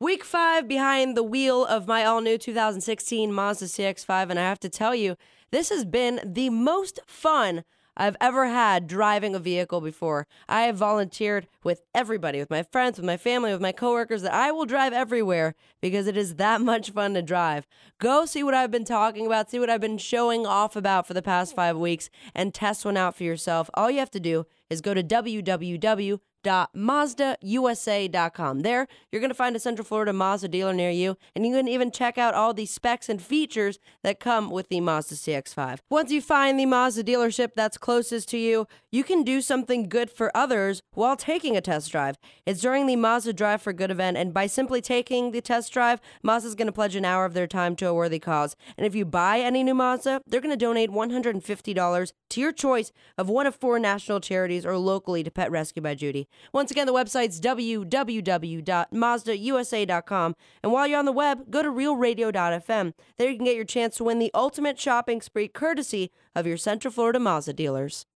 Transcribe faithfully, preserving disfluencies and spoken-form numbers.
Week five behind the wheel of my all-new two thousand sixteen Mazda C X five, and I have to tell you, this has been the most fun I've ever had driving a vehicle before. I have volunteered with everybody, with my friends, with my family, with my coworkers, that I will drive everywhere because it is that much fun to drive. Go see what I've been talking about, see what I've been showing off about for the past five weeks, and test one out for yourself. All you have to do is go to w w w dot mazda u s a dot com. There, you're going to find a Central Florida Mazda dealer near you, and you can even check out all the specs and features that come with the Mazda C X five. Once you find the Mazda dealership that's closest to you, you can do something good for others while taking a test drive. It's during the Mazda Drive for Good event, and by simply taking the test drive, Mazda's going to pledge an hour of their time to a worthy cause. And if you buy any new Mazda, they're going to donate one hundred fifty dollars to your choice of one of four national charities or locally to Pet Rescue by Judy. Once again, the website's w w w dot mazda u s a dot com. And while you're on the web, go to real radio dot f m. There you can get your chance to win the ultimate shopping spree courtesy of your Central Florida Mazda dealers.